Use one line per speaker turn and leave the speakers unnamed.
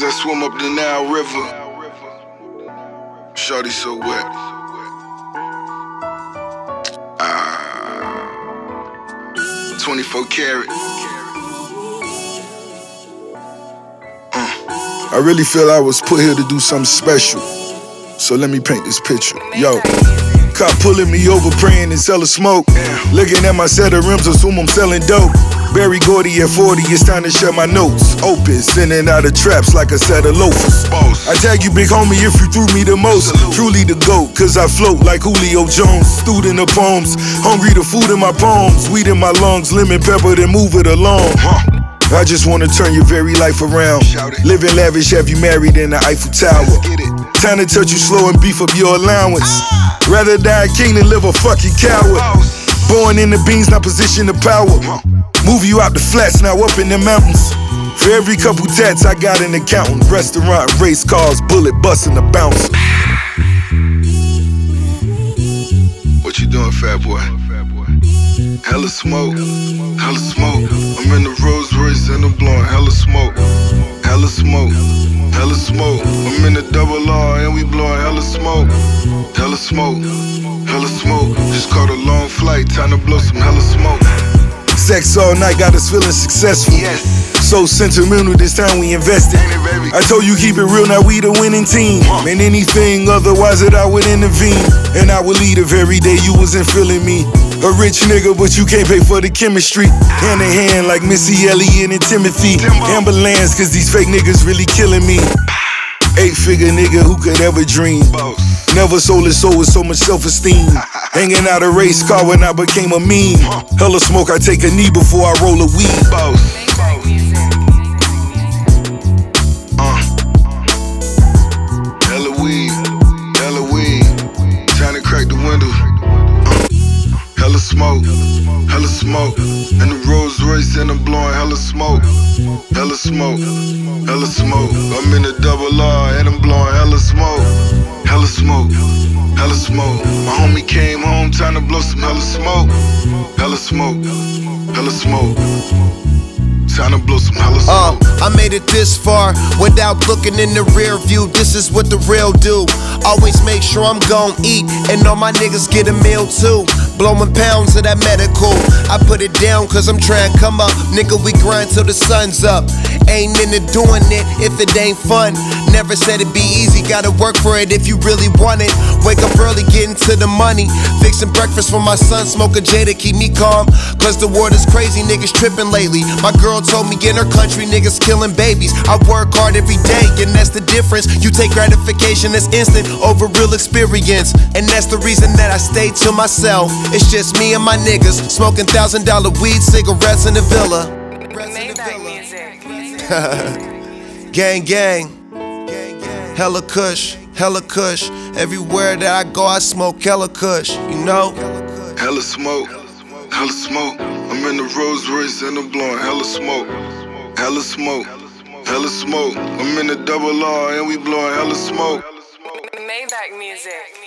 as I swim up the Nile River. Shawty so wet. 24 karat. I really feel I was put here to do something special. So let me paint this picture. Yo, cop pulling me over, praying and selling smoke. Looking at my set of rims, assume I'm selling dope. Barry Gordy at 40, it's time to share my notes. Open, sending out of traps like a set of loafers. I tag you, big homie, if you threw me the most. Truly the GOAT, cause I float like Julio Jones. Student of poems, hungry the food in my palms. Weed in my lungs, lemon pepper, then move it along. I just wanna turn your very life around. Living lavish, have you married in the Eiffel Tower. Time to touch you slow and beef up your allowance. Rather die a king than live a fucking coward. Born in the beans, not position of power. Move you out the flats, now up in the mountains. For every couple tats, I got an accountant. Restaurant, race cars, bullet busting the bouncer. What you doing, fat boy? Hella smoke, hella smoke. I'm in the Rolls Royce and I'm blowing hella smoke. Hella smoke, hella smoke. I'm in the double R and we blowing hella smoke. Hella smoke, hella smoke. Just caught a long flight, time to blow some hella smoke. Sex all night got us feeling successful. Yes. So sentimental, this time we invested. I told you keep it real, now we the winning team. And anything otherwise that I would intervene. And I would lead if every day you wasn't feeling me. A rich nigga, but you can't pay for the chemistry. Hand in hand like Missy Elliott and Timothy. Ambulance, cause these fake niggas really killing me. 8-figure nigga, who could ever dream? Never sold his soul with so much self-esteem. Hanging out a race car when I became a meme. Hella smoke, I take a knee before I roll a weed. Hella weed, hella weed. Trying to crack the window. Hella smoke, hella smoke. In the Rolls Royce and I'm blowing hella smoke. Hella smoke, hella smoke. I'm in the double R and I'm blowing hella smoke. Hella smoke, hella smoke. My homie came home, time to blow some hella smoke. Hella smoke, hella smoke. Time to blow some hella smoke.
I made it this far without looking in the rear view. This is what the real do. Always make sure I'm gon' eat and all my niggas get a meal too. Blowing pounds of that medical. I put it down cause I'm trying to come up. Nigga, we grind till the sun's up. Ain't into doing it if it ain't fun. Never said it'd be easy, gotta work for it if you really want it. Wake up early, getting to the money. Fixing breakfast for my son, smoke a J to keep me calm. Cause the world is crazy, niggas tripping lately. My girl told me in her country, niggas killing babies. I work hard every day, and that's the difference. You take gratification that's instant over real experience. And that's the reason that I stay to myself. It's just me and my niggas, smoking $1,000 weed, cigarettes in the villa. Gang, gang. Hella kush, hella kush. Everywhere that I go, I smoke hella kush, you know?
Hella smoke, hella smoke. I'm in the Rolls Royce and I'm blowing hella smoke. Hella smoke, hella smoke. I'm in the double R and we blowing hella smoke.
Maybach music.